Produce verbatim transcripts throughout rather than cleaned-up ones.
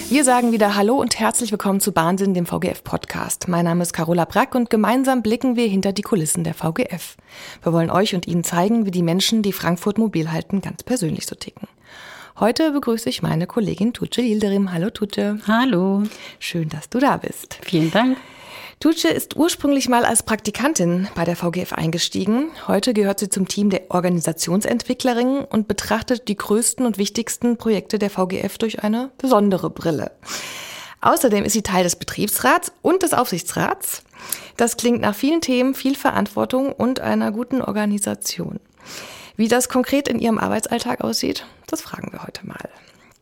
Wir sagen wieder Hallo und herzlich willkommen zu Wahnsinn, dem V G F-Podcast. Mein Name ist Carola Brack und gemeinsam blicken wir hinter die Kulissen der V G F. Wir wollen euch und Ihnen zeigen, wie die Menschen, die Frankfurt mobil halten, ganz persönlich so ticken. Heute begrüße ich meine Kollegin Tuğçe Yildirim. Hallo Tuğçe. Hallo. Schön, dass du da bist. Vielen Dank. Tuğçe ist ursprünglich mal als Praktikantin bei der V G F eingestiegen. Heute gehört sie zum Team der Organisationsentwicklerin und betrachtet die größten und wichtigsten Projekte der V G F durch eine besondere Brille. Außerdem ist sie Teil des Betriebsrats und des Aufsichtsrats. Das klingt nach vielen Themen, viel Verantwortung und einer guten Organisation. Wie das konkret in ihrem Arbeitsalltag aussieht, das fragen wir heute mal.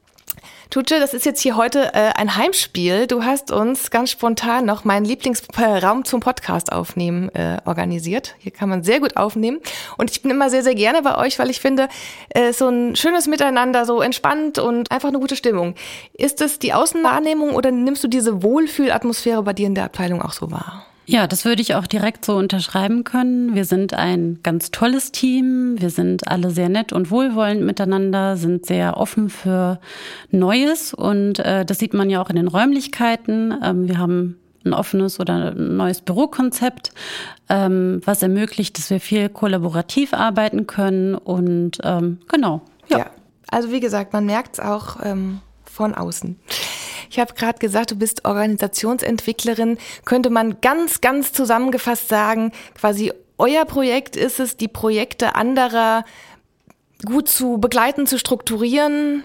Tuğçe, das ist jetzt hier heute äh, ein Heimspiel. Du hast uns ganz spontan noch meinen Lieblingsraum zum Podcast aufnehmen äh, organisiert. Hier kann man sehr gut aufnehmen. Und ich bin immer sehr, sehr gerne bei euch, weil ich finde, äh, so ein schönes Miteinander, so entspannt und einfach eine gute Stimmung. Ist es die Außenwahrnehmung oder nimmst du diese Wohlfühlatmosphäre bei dir in der Abteilung auch so wahr? Ja, das würde ich auch direkt so unterschreiben können. Wir sind ein ganz tolles Team. Wir sind alle sehr nett und wohlwollend miteinander, sind sehr offen für Neues. Und äh, das sieht man ja auch in den Räumlichkeiten. Ähm, wir haben ein offenes oder ein neues Bürokonzept, ähm, was ermöglicht, dass wir viel kollaborativ arbeiten können. Und ähm, genau, ja. ja. Also wie gesagt, man merkt es auch ähm, von außen. Ich habe gerade gesagt, du bist Organisationsentwicklerin. Könnte man ganz, ganz zusammengefasst sagen, quasi euer Projekt ist es, die Projekte anderer gut zu begleiten, zu strukturieren.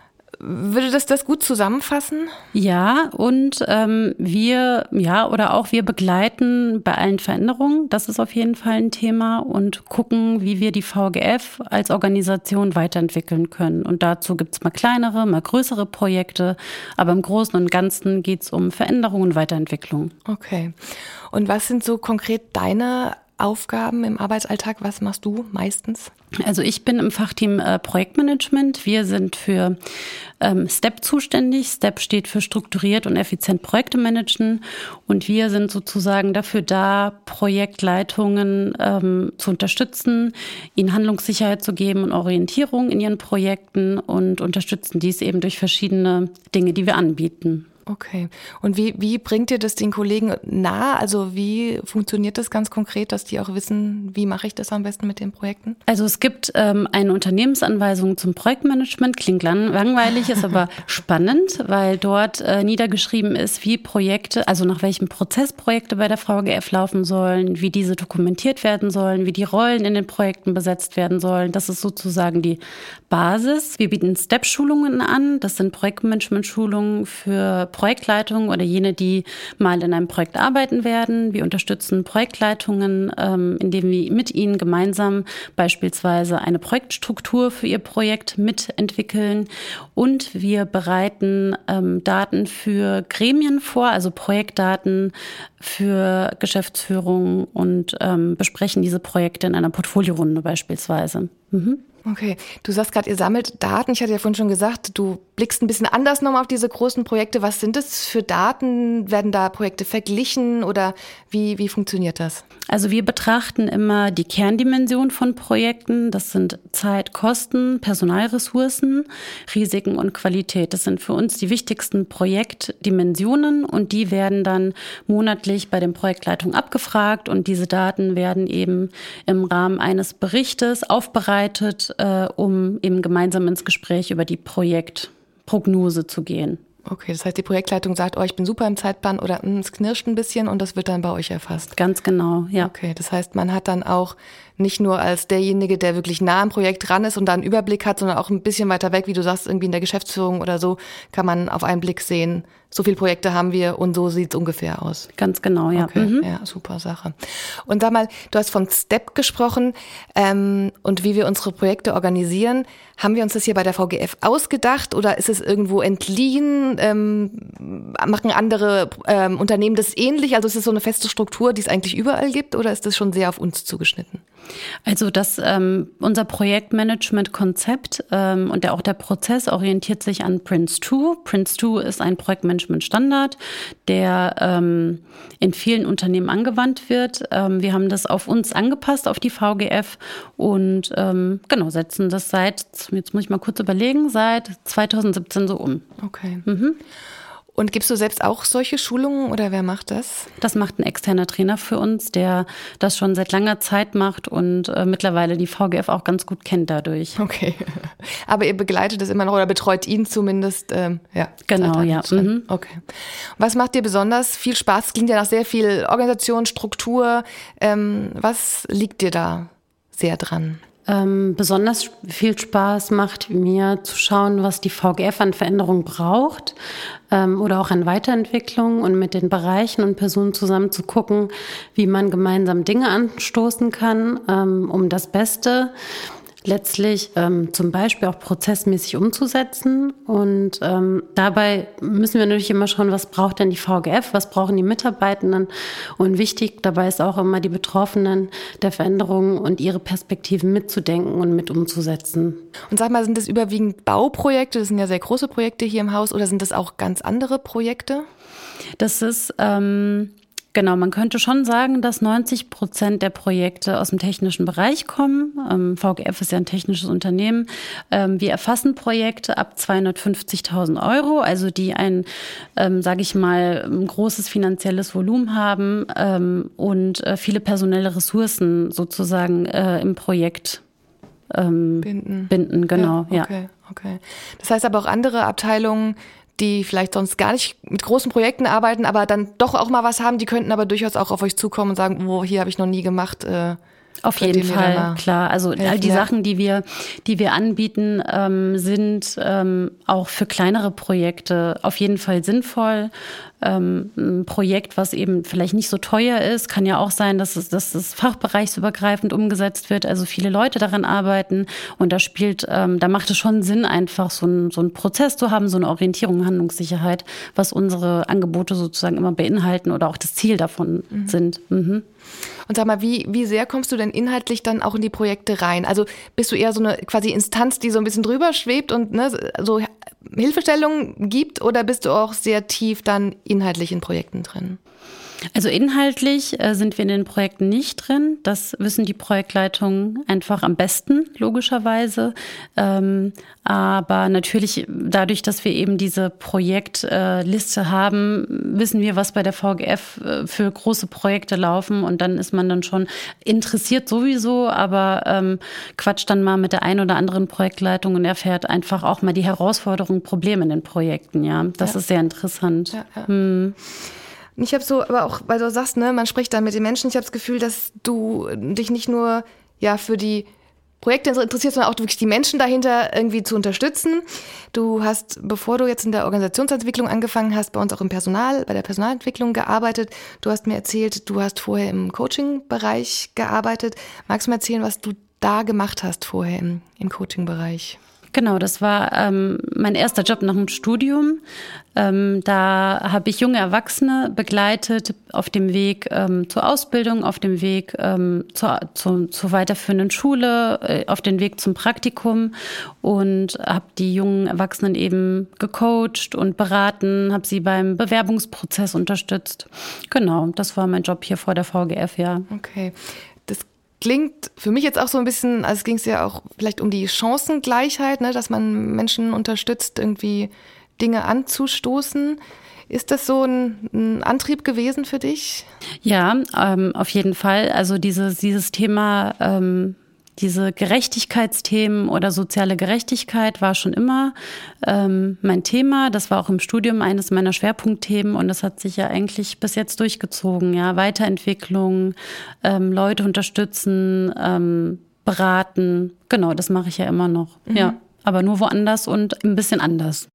Würde das das gut zusammenfassen? Ja, und ähm, wir, ja, oder auch wir begleiten bei allen Veränderungen, das ist auf jeden Fall ein Thema, und gucken, wie wir die V G F als Organisation weiterentwickeln können. Und dazu gibt's mal kleinere, mal größere Projekte, aber im Großen und Ganzen geht's um Veränderung und Weiterentwicklung. Okay. Und was sind so konkret deine Aufgaben im Arbeitsalltag? Was machst du meistens? Also ich bin im Fachteam äh, Projektmanagement. Wir sind für ähm, STEP zuständig. STEP steht für strukturiert und effizient Projekte managen. Und wir sind sozusagen dafür da, Projektleitungen ähm, zu unterstützen, ihnen Handlungssicherheit zu geben und Orientierung in ihren Projekten und unterstützen dies eben durch verschiedene Dinge, die wir anbieten. Okay. Und wie, wie bringt ihr das den Kollegen nahe? Also wie funktioniert das ganz konkret, dass die auch wissen, wie mache ich das am besten mit den Projekten? Also es gibt ähm, eine Unternehmensanweisung zum Projektmanagement. Klingt lang- langweilig, ist aber spannend, weil dort äh, niedergeschrieben ist, wie Projekte, also nach welchem Prozess Projekte bei der V G F laufen sollen, wie diese dokumentiert werden sollen, wie die Rollen in den Projekten besetzt werden sollen. Das ist sozusagen die Basis. Wir bieten STEP-Schulungen an. Das sind Projektmanagement-Schulungen für Projektleitungen oder jene, die mal in einem Projekt arbeiten werden. Wir unterstützen Projektleitungen, ähm, indem wir mit ihnen gemeinsam beispielsweise eine Projektstruktur für ihr Projekt mitentwickeln. Und wir bereiten ähm, Daten für Gremien vor, also Projektdaten für Geschäftsführung, und ähm, besprechen diese Projekte in einer Portfolierunde beispielsweise. Mhm. Okay, du sagst gerade, ihr sammelt Daten. Ich hatte ja vorhin schon gesagt, du blickst ein bisschen anders nochmal auf diese großen Projekte. Was sind das für Daten? Werden da Projekte verglichen oder wie, wie funktioniert das? Also wir betrachten immer die Kerndimension von Projekten. Das sind Zeit, Kosten, Personalressourcen, Risiken und Qualität. Das sind für uns die wichtigsten Projektdimensionen, und die werden dann monatlich bei den Projektleitungen abgefragt, und diese Daten werden eben im Rahmen eines Berichtes aufbereitet, äh, um eben gemeinsam ins Gespräch über die Projektprognose zu gehen. Okay, das heißt, die Projektleitung sagt, oh, ich bin super im Zeitplan oder es knirscht ein bisschen, und das wird dann bei euch erfasst. Ganz genau, ja. Okay, das heißt, man hat dann auch nicht nur als derjenige, der wirklich nah am Projekt dran ist und da einen Überblick hat, sondern auch ein bisschen weiter weg, wie du sagst, irgendwie in der Geschäftsführung oder so, kann man auf einen Blick sehen, so viele Projekte haben wir und so sieht's ungefähr aus. Ganz genau, ja. Okay, mhm. ja, super Sache. Und sag mal, du hast von STEP gesprochen ähm, und wie wir unsere Projekte organisieren. Haben wir uns das hier bei der V G F ausgedacht oder ist es irgendwo entliehen? Ähm, machen andere ähm, Unternehmen das ähnlich? Also ist es so eine feste Struktur, die es eigentlich überall gibt, oder ist das schon sehr auf uns zugeschnitten? Also das ähm, unser Projektmanagement-Konzept ähm, und der, auch der Prozess orientiert sich an Prince zwei. Prince zwei ist ein Projektmanagement-Standard, der ähm, in vielen Unternehmen angewandt wird. Ähm, wir haben das auf uns angepasst, auf die V G F und ähm, genau setzen das seit, jetzt muss ich mal kurz überlegen, seit zwanzig siebzehn so um. Okay. Mhm. Und gibst du selbst auch solche Schulungen oder wer macht das? Das macht ein externer Trainer für uns, der das schon seit langer Zeit macht und äh, mittlerweile die V G F auch ganz gut kennt dadurch. Okay. Aber ihr begleitet es immer noch oder betreut ihn zumindest? Ähm, ja. Genau, ja. Mhm. Okay. Was macht dir besonders viel Spaß? Klingt ja nach sehr viel Organisation, Struktur. Ähm, was liegt dir da sehr dran? Ähm, besonders viel Spaß macht mir zu schauen, was die V G F an Veränderung braucht ähm, oder auch an Weiterentwicklung und mit den Bereichen und Personen zusammen zu gucken, wie man gemeinsam Dinge anstoßen kann, ähm, um das Beste letztlich ähm, zum Beispiel auch prozessmäßig umzusetzen. Und ähm, dabei müssen wir natürlich immer schauen, was braucht denn die V G F, was brauchen die Mitarbeitenden. Und wichtig dabei ist auch immer, die Betroffenen der Veränderungen und ihre Perspektiven mitzudenken und mit umzusetzen. Und sag mal, sind das überwiegend Bauprojekte? Das sind ja sehr große Projekte hier im Haus. Oder sind das auch ganz andere Projekte? Das ist... Ähm Genau, man könnte schon sagen, dass neunzig Prozent der Projekte aus dem technischen Bereich kommen. Ähm, V G F ist ja ein technisches Unternehmen. Ähm, wir erfassen Projekte ab zweihundertfünfzigtausend Euro, also die ein, ähm, sage ich mal, ein großes finanzielles Volumen haben ähm, und äh, viele personelle Ressourcen sozusagen äh, im Projekt ähm, binden. binden. Genau, ja. Okay, ja. Okay. Das heißt aber auch andere Abteilungen, die vielleicht sonst gar nicht mit großen Projekten arbeiten, aber dann doch auch mal was haben, die könnten aber durchaus auch auf euch zukommen und sagen, oh, hier habe ich noch nie gemacht. Äh, auf jeden Fall, klar. Also helfen, all die ja. Sachen, die wir, die wir anbieten, ähm, sind ähm, auch für kleinere Projekte auf jeden Fall sinnvoll. Ähm, ein Projekt, was eben vielleicht nicht so teuer ist, kann ja auch sein, dass es, dass es fachbereichsübergreifend umgesetzt wird, also viele Leute daran arbeiten und da spielt, ähm, da macht es schon Sinn, einfach so ein, so ein Prozess zu haben, so eine Orientierung, Handlungssicherheit, was unsere Angebote sozusagen immer beinhalten oder auch das Ziel davon mhm. sind. Mhm. Und sag mal, wie, wie sehr kommst du denn inhaltlich dann auch in die Projekte rein? Also bist du eher so eine quasi Instanz, die so ein bisschen drüber schwebt und ne, so Hilfestellungen gibt oder bist du auch sehr tief dann inhaltlich in Projekten drin? Also inhaltlich äh, sind wir in den Projekten nicht drin. Das wissen die Projektleitungen einfach am besten, logischerweise. Ähm, aber natürlich, dadurch, dass wir eben diese Projektliste äh, haben, wissen wir, was bei der V G F äh, für große Projekte laufen. Und dann ist man dann schon interessiert sowieso, aber ähm, quatscht dann mal mit der einen oder anderen Projektleitung und erfährt einfach auch mal die Herausforderungen, Probleme in den Projekten. Ja, das ja. ist sehr interessant. Ja, ja. Hm. Ich habe so, aber auch, weil du sagst, ne, man spricht da mit den Menschen, ich habe das Gefühl, dass du dich nicht nur ja für die Projekte interessierst, sondern auch wirklich die Menschen dahinter irgendwie zu unterstützen. Du hast, bevor du jetzt in der Organisationsentwicklung angefangen hast, bei uns auch im Personal, bei der Personalentwicklung gearbeitet. Du hast mir erzählt, du hast vorher im Coaching-Bereich gearbeitet. Magst du mir erzählen, was du da gemacht hast vorher im, im Coaching-Bereich? Genau, das war ähm, mein erster Job nach dem Studium. Ähm, da habe ich junge Erwachsene begleitet auf dem Weg ähm, zur Ausbildung, auf dem Weg ähm, zur, zur, zur weiterführenden Schule, äh, auf dem Weg zum Praktikum und habe die jungen Erwachsenen eben gecoacht und beraten, habe sie beim Bewerbungsprozess unterstützt. Genau, das war mein Job hier vor der V G F, ja. Okay. Klingt für mich jetzt auch so ein bisschen, also es ging es ja auch vielleicht um die Chancengleichheit, ne, dass man Menschen unterstützt, irgendwie Dinge anzustoßen. Ist das so ein, ein Antrieb gewesen für dich? Ja, ähm, auf jeden Fall. Also dieses, dieses Thema, ähm, diese Gerechtigkeitsthemen oder soziale Gerechtigkeit war schon immer ähm, mein Thema. Das war auch im Studium eines meiner Schwerpunktthemen und das hat sich ja eigentlich bis jetzt durchgezogen. Ja, Weiterentwicklung, ähm, Leute unterstützen, ähm, beraten. Genau, das mache ich ja immer noch. Mhm. Ja, aber nur woanders und ein bisschen anders.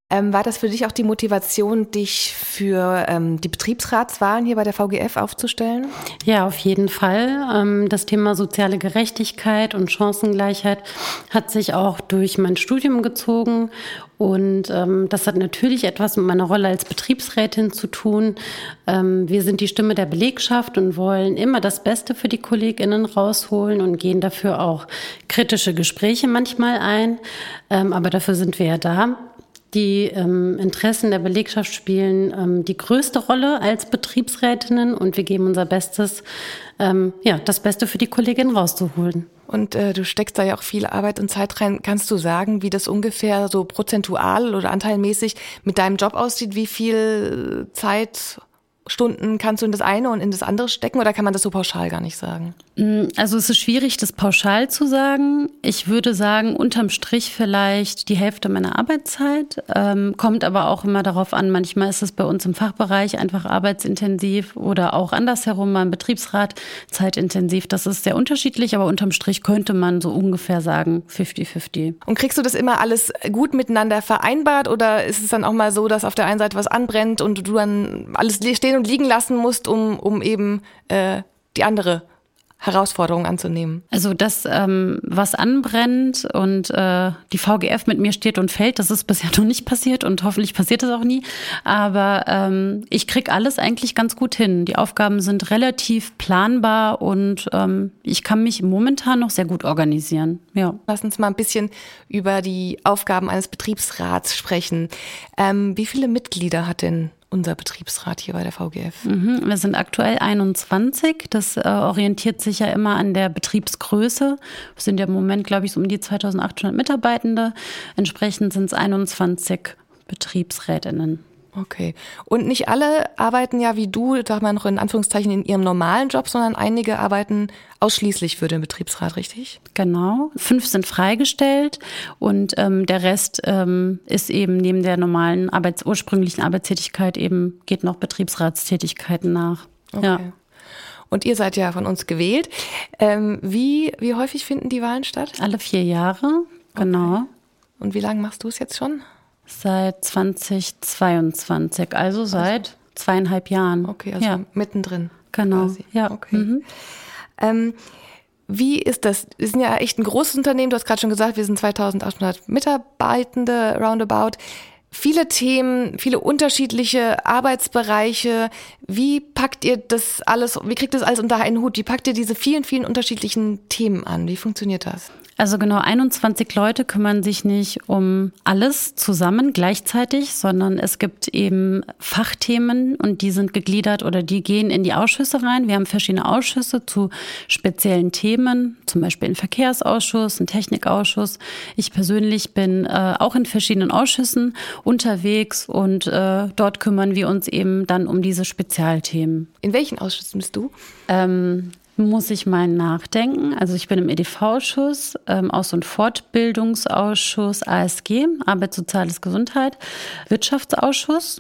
Ähm, war das für dich auch die Motivation, dich für ähm, die Betriebsratswahlen hier bei der V G F aufzustellen? Ja, auf jeden Fall. Ähm, das Thema soziale Gerechtigkeit und Chancengleichheit hat sich auch durch mein Studium gezogen. Und ähm, das hat natürlich etwas mit meiner Rolle als Betriebsrätin zu tun. Ähm, wir sind die Stimme der Belegschaft und wollen immer das Beste für die KollegInnen rausholen und gehen dafür auch kritische Gespräche manchmal ein. Ähm, aber dafür sind wir ja da. Die ähm, Interessen der Belegschaft spielen ähm, die größte Rolle als Betriebsrätinnen und wir geben unser Bestes, ähm, ja, das Beste für die Kolleginnen rauszuholen. Und äh, du steckst da ja auch viel Arbeit und Zeit rein. Kannst du sagen, wie das ungefähr so prozentual oder anteilmäßig mit deinem Job aussieht? Wie viel Zeit, Stunden kannst du in das eine und in das andere stecken oder kann man das so pauschal gar nicht sagen? Also es ist schwierig, das pauschal zu sagen. Ich würde sagen, unterm Strich vielleicht die Hälfte meiner Arbeitszeit. Ähm, kommt aber auch immer darauf an, manchmal ist es bei uns im Fachbereich einfach arbeitsintensiv oder auch andersherum beim Betriebsrat zeitintensiv. Das ist sehr unterschiedlich, aber unterm Strich könnte man so ungefähr sagen fünfzig fünfzig. Und kriegst du das immer alles gut miteinander vereinbart oder ist es dann auch mal so, dass auf der einen Seite was anbrennt und du dann alles stehen und liegen lassen musst, um, um eben äh, die andere Herausforderungen anzunehmen? Also das, ähm, was anbrennt und äh, die V G F mit mir steht und fällt, das ist bisher noch nicht passiert und hoffentlich passiert das auch nie. Aber ähm, ich krieg alles eigentlich ganz gut hin. Die Aufgaben sind relativ planbar und ähm, ich kann mich momentan noch sehr gut organisieren. Ja. Lass uns mal ein bisschen über die Aufgaben eines Betriebsrats sprechen. Ähm, wie viele Mitglieder hat denn unser Betriebsrat hier bei der V G F? Mhm, wir sind aktuell einundzwanzig. Das äh, orientiert sich ja immer an der Betriebsgröße. Wir sind ja im Moment, glaube ich, so um die zweitausendachthundert Mitarbeitende. Entsprechend sind es einundzwanzig Betriebsrätinnen. Okay. Und nicht alle arbeiten ja wie du, sag mal noch in Anführungszeichen, in ihrem normalen Job, sondern einige arbeiten ausschließlich für den Betriebsrat, richtig? Genau. Fünf sind freigestellt und ähm, der Rest ähm, ist eben neben der normalen Arbeits-, ursprünglichen Arbeitstätigkeit eben, geht noch Betriebsratstätigkeiten nach. Okay. Ja. Und ihr seid ja von uns gewählt. Ähm, wie, wie häufig finden die Wahlen statt? Alle vier Jahre, genau. Okay. Und wie lange machst du es jetzt schon? Seit zweitausendzweiundzwanzig, also seit also. zweieinhalb Jahren. Okay, also ja. mittendrin. Genau, quasi. Ja. Okay. Mhm. Ähm, wie ist das? Wir sind ja echt ein großes Unternehmen. Du hast gerade schon gesagt, wir sind zweitausendachthundert Mitarbeitende, roundabout. Viele Themen, viele unterschiedliche Arbeitsbereiche. Wie packt ihr das alles, wie kriegt ihr das alles unter einen Hut? Wie packt ihr diese vielen, vielen unterschiedlichen Themen an? Wie funktioniert das? Also genau, einundzwanzig Leute kümmern sich nicht um alles zusammen gleichzeitig, sondern es gibt eben Fachthemen und die sind gegliedert oder die gehen in die Ausschüsse rein. Wir haben verschiedene Ausschüsse zu speziellen Themen, zum Beispiel einen Verkehrsausschuss, einen Technikausschuss. Ich persönlich bin äh, auch in verschiedenen Ausschüssen unterwegs und äh, dort kümmern wir uns eben dann um diese Spezialthemen. In welchen Ausschüssen bist du? Ähm, Muss ich mal nachdenken. Also ich bin im E D V-Ausschuss, ähm, Aus- und Fortbildungsausschuss, A S G, Arbeit, Soziales, Gesundheit, Wirtschaftsausschuss.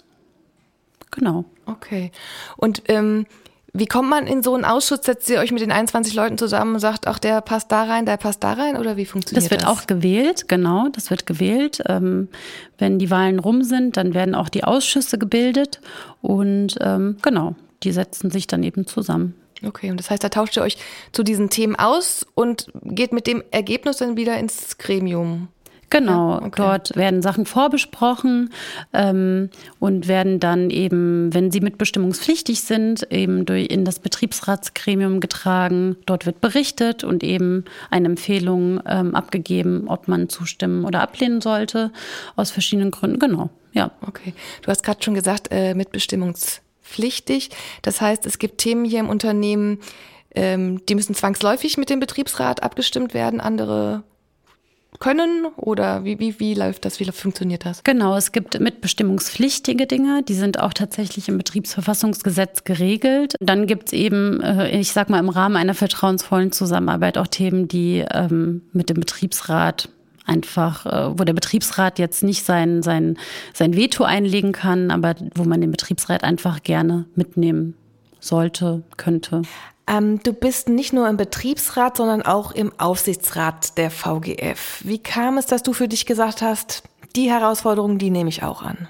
Genau. Okay. Und ähm, wie kommt man in so einen Ausschuss? Setzt ihr euch mit den einundzwanzig Leuten zusammen und sagt, ach, der passt da rein, der passt da rein? Oder wie funktioniert das? Das wird das? auch gewählt, genau, das wird gewählt. Ähm, wenn die Wahlen rum sind, dann werden auch die Ausschüsse gebildet und ähm, genau, die setzen sich dann eben zusammen. Okay, und das heißt, da tauscht ihr euch zu diesen Themen aus und geht mit dem Ergebnis dann wieder ins Gremium? Genau, ja, okay. Dort werden Sachen vorbesprochen ähm, und werden dann eben, wenn sie mitbestimmungspflichtig sind, eben durch in das Betriebsratsgremium getragen. Dort wird berichtet und eben eine Empfehlung ähm, abgegeben, ob man zustimmen oder ablehnen sollte, aus verschiedenen Gründen. Genau, ja. Okay, du hast gerade schon gesagt, äh, mitbestimmungspflichtig. Pflichtig. Das heißt, es gibt Themen hier im Unternehmen, ähm, die müssen zwangsläufig mit dem Betriebsrat abgestimmt werden, andere können oder wie, wie, wie läuft das, wie funktioniert das? Genau, es gibt mitbestimmungspflichtige Dinge, die sind auch tatsächlich im Betriebsverfassungsgesetz geregelt. Dann gibt es eben, ich sag mal, im Rahmen einer vertrauensvollen Zusammenarbeit auch Themen, die ähm, mit dem Betriebsrat einfach, wo der Betriebsrat jetzt nicht sein, sein, sein Veto einlegen kann, aber wo man den Betriebsrat einfach gerne mitnehmen sollte, könnte. Ähm, du bist nicht nur im Betriebsrat, sondern auch im Aufsichtsrat der V G F. Wie kam es, dass du für dich gesagt hast, die Herausforderungen, die nehme ich auch an.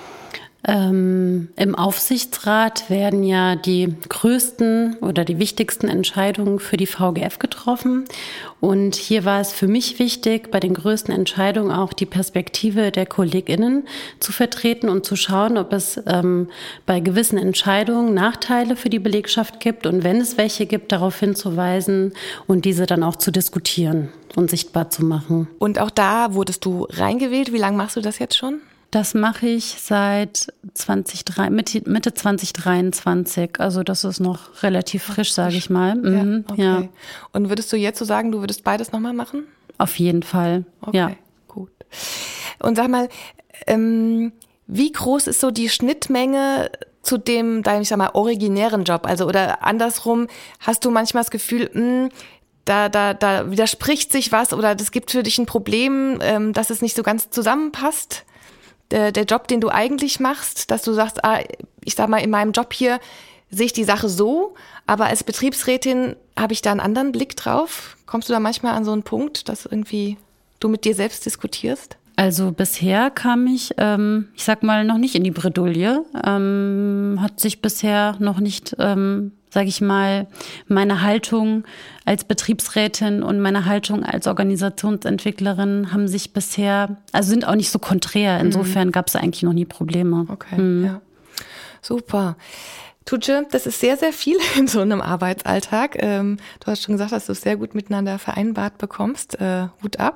Ähm, im Aufsichtsrat werden ja die größten oder die wichtigsten Entscheidungen für die V G F getroffen. Und hier war es für mich wichtig, bei den größten Entscheidungen auch die Perspektive der KollegInnen zu vertreten und zu schauen, ob es ähm, bei gewissen Entscheidungen Nachteile für die Belegschaft gibt und wenn es welche gibt, darauf hinzuweisen und diese dann auch zu diskutieren und sichtbar zu machen. Und auch da wurdest du reingewählt. Wie lange machst du das jetzt schon? Das mache ich seit zwanzig, Mitte, Mitte zwanzig dreiundzwanzig. Also das ist noch relativ frisch, sage ich mal. Mhm, ja, okay. Ja. Und würdest du jetzt so sagen, du würdest beides nochmal machen? Auf jeden Fall, okay, ja. Gut. Und sag mal, ähm, wie groß ist so die Schnittmenge zu dem, deinem, ich sag mal, originären Job? Also oder andersrum, hast du manchmal das Gefühl, mh, Da, da, da widerspricht sich was oder das gibt für dich ein Problem, ähm, dass es nicht so ganz zusammenpasst? Der, der Job, den du eigentlich machst, dass du sagst, ah, ich sag mal, in meinem Job hier sehe ich die Sache so, aber als Betriebsrätin habe ich da einen anderen Blick drauf. Kommst du da manchmal an so einen Punkt, dass irgendwie du mit dir selbst diskutierst? Also bisher kam ich, ähm, ich sag mal, noch nicht in die Bredouille. Ähm, hat sich bisher noch nicht, ähm, sage ich mal, meine Haltung als Betriebsrätin und meine Haltung als Organisationsentwicklerin haben sich bisher, also sind auch nicht so konträr. Insofern gab es eigentlich noch nie Probleme. Okay, mhm. ja. Super. Tuğçe, das ist sehr, sehr viel in so einem Arbeitsalltag. Ähm, du hast schon gesagt, dass du es sehr gut miteinander vereinbart bekommst. Äh, Hut ab.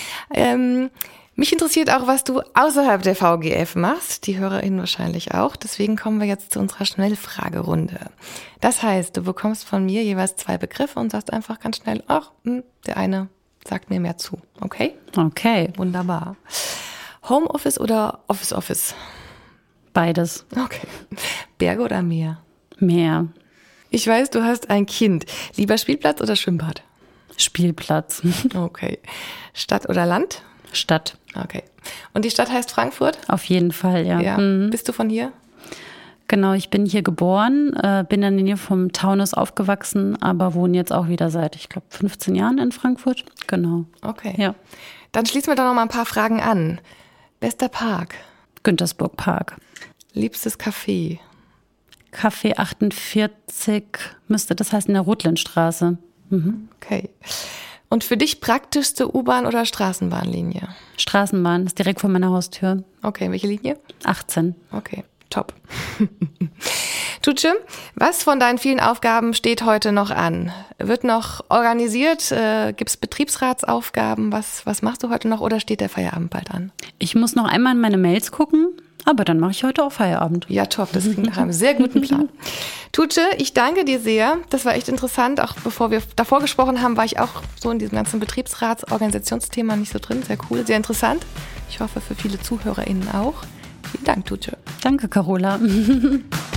Ähm, Mich interessiert auch, was du außerhalb der V G F machst, die HörerInnen wahrscheinlich auch. Deswegen kommen wir jetzt zu unserer Schnellfragerunde. Das heißt, du bekommst von mir jeweils zwei Begriffe und sagst einfach ganz schnell, ach, mh, der eine sagt mir mehr zu. Okay? Okay. Wunderbar. Homeoffice oder Office-Office? Beides. Okay. Berge oder Meer? Meer. Ich weiß, du hast ein Kind. Lieber Spielplatz oder Schwimmbad? Spielplatz. Okay. Stadt oder Land? Stadt. Okay. Und die Stadt heißt Frankfurt? Auf jeden Fall, ja. Ja. Mhm. Bist du von hier? Genau, ich bin hier geboren, äh, bin in der Nähe vom Taunus aufgewachsen, aber wohne jetzt auch wieder seit, ich glaube, fünfzehn Jahren in Frankfurt. Genau. Okay. Ja. Dann schließen wir doch noch mal ein paar Fragen an. Bester Park? Güntersburg Park. Liebstes Café? Café achtundvierzig müsste das heißen, in der Rotlandstraße. Mhm. Okay. Und für dich praktischste U-Bahn- oder Straßenbahnlinie? Straßenbahn, ist direkt vor meiner Haustür. Okay, welche Linie? achtzehn. Okay, top. Tuğçe, was von deinen vielen Aufgaben steht heute noch an? Wird noch organisiert? Äh, gibt es Betriebsratsaufgaben? Was, was machst du heute noch oder steht der Feierabend bald an? Ich muss noch einmal in meine Mails gucken, aber dann mache ich heute auch Feierabend. Ja, top, das klingt nach einem sehr guten Plan. Tuğçe, ich danke dir sehr. Das war echt interessant. Auch bevor wir davor gesprochen haben, war ich auch so in diesem ganzen Betriebsratsorganisationsthema nicht so drin. Sehr cool, sehr interessant. Ich hoffe für viele ZuhörerInnen auch. Vielen Dank, Tuğçe. Danke, Carola.